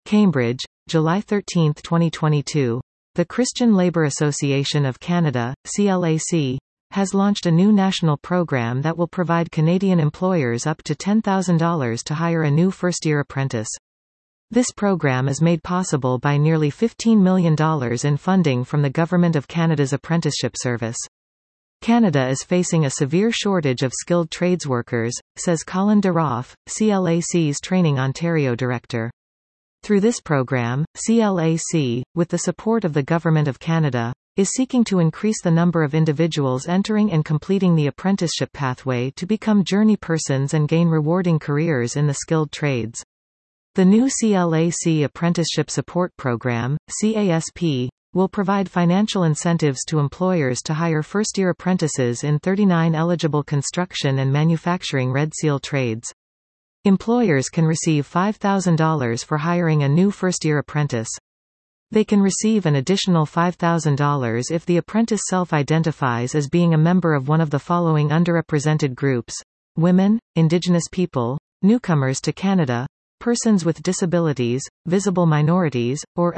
Cambridge, July 13, 2022. The Christian Labour Association of Canada, CLAC, has launched a new national program that will provide Canadian employers up to $10,000 to hire a new first-year apprentice. This program is made possible by nearly $15 million in funding from the Government of Canada's Apprenticeship Service. Canada is facing a severe shortage of skilled trades workers, says Colin Deroff, CLAC's Training Ontario Director. Through this program, CLAC, with the support of the Government of Canada, is seeking to increase the number of individuals entering and completing the apprenticeship pathway to become journey persons and gain rewarding careers in the skilled trades. The new CLAC Apprenticeship Support Program, CASP, will provide financial incentives to employers to hire first-year apprentices in 39 eligible construction and manufacturing Red Seal trades. Employers can receive $5,000 for hiring a new first-year apprentice. They can receive an additional $5,000 if the apprentice self-identifies as being a member of one of the following underrepresented groups: women, Indigenous people, newcomers to Canada, persons with disabilities, visible minorities, or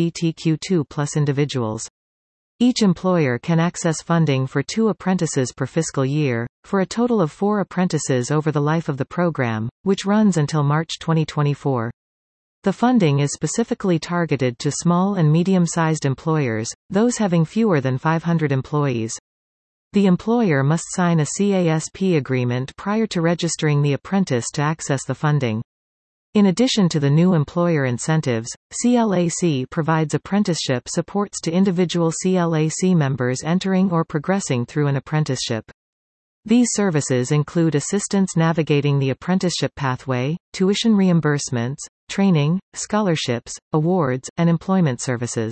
LGBTQ2+ individuals. Each employer can access funding for 2 apprentices per fiscal year, for a total of 4 apprentices over the life of the program, which runs until March 2024. The funding is specifically targeted to small and medium-sized employers, those having fewer than 500 employees. The employer must sign a CASP agreement prior to registering the apprentice to access the funding. In addition to the new employer incentives, CLAC provides apprenticeship supports to individual CLAC members entering or progressing through an apprenticeship. These services include assistance navigating the apprenticeship pathway, tuition reimbursements, training, scholarships, awards, and employment services.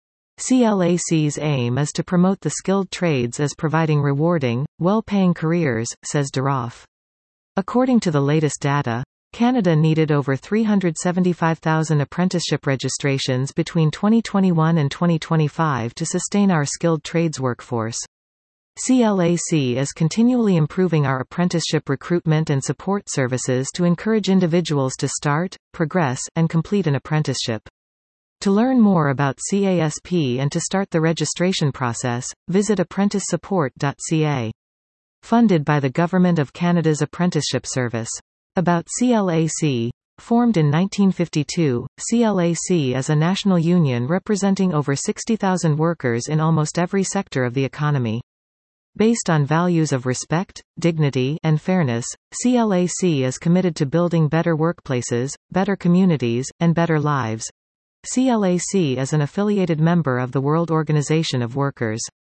CLAC's aim is to promote the skilled trades as providing rewarding, well-paying careers, says Deroff. According to the latest data, Canada needed over 375,000 apprenticeship registrations between 2021 and 2025 to sustain our skilled trades workforce. CLAC is continually improving our apprenticeship recruitment and support services to encourage individuals to start, progress, and complete an apprenticeship. To learn more about CASP and to start the registration process, visit apprenticesupport.ca. Funded by the Government of Canada's Apprenticeship Service. About CLAC. Formed in 1952, CLAC is a national union representing over 60,000 workers in almost every sector of the economy. Based on values of respect, dignity, and fairness, CLAC is committed to building better workplaces, better communities, and better lives. CLAC is an affiliated member of the World Organization of Workers.